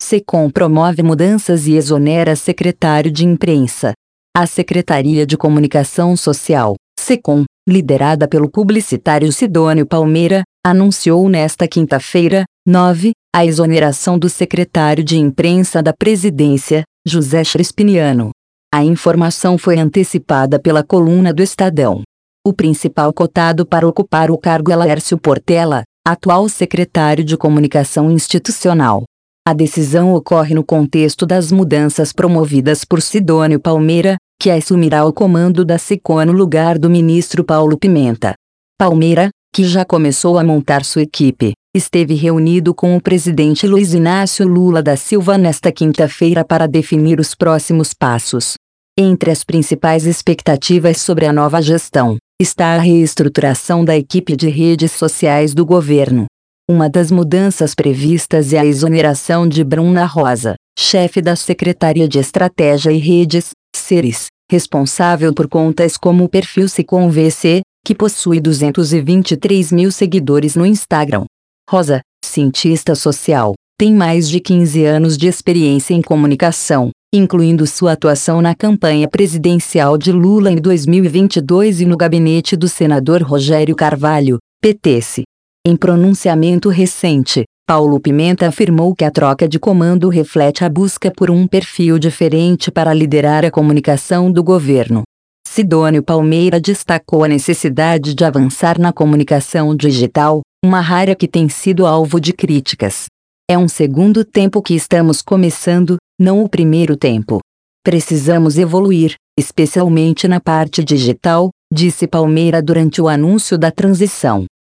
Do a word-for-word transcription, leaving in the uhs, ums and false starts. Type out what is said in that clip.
Secom promove mudanças e exonera secretário de imprensa. A Secretaria de Comunicação Social, Secom, liderada pelo publicitário Sidônio Palmeira, anunciou nesta quinta-feira, nove, a exoneração do secretário de imprensa da Presidência, José Crispiniano. A informação foi antecipada pela coluna do Estadão. O principal cotado para ocupar o cargo é Laércio Portela, atual secretário de Comunicação Institucional. A decisão ocorre no contexto das mudanças promovidas por Sidônio Palmeira, que assumirá o comando da Secom no lugar do ministro Paulo Pimenta. Palmeira, que já começou a montar sua equipe, esteve reunido com o presidente Luiz Inácio Lula da Silva nesta quinta-feira para definir os próximos passos. Entre as principais expectativas sobre a nova gestão, está a reestruturação da equipe de redes sociais do governo. Uma das mudanças previstas é a exoneração de Bruna Rosa, chefe da Secretaria de Estratégia e Redes, Ceres, responsável por contas como o perfil Secom V C, que possui duzentos e vinte e três mil seguidores no Instagram. Rosa, cientista social, tem mais de quinze anos de experiência em comunicação, incluindo sua atuação na campanha presidencial de Lula em dois mil e vinte e dois e no gabinete do senador Rogério Carvalho, P T S. Em pronunciamento recente, Paulo Pimenta afirmou que a troca de comando reflete a busca por um perfil diferente para liderar a comunicação do governo. Sidônio Palmeira destacou a necessidade de avançar na comunicação digital, uma área que tem sido alvo de críticas. É um segundo tempo que estamos começando, não o primeiro tempo. Precisamos evoluir, especialmente na parte digital, disse Palmeira durante o anúncio da transição.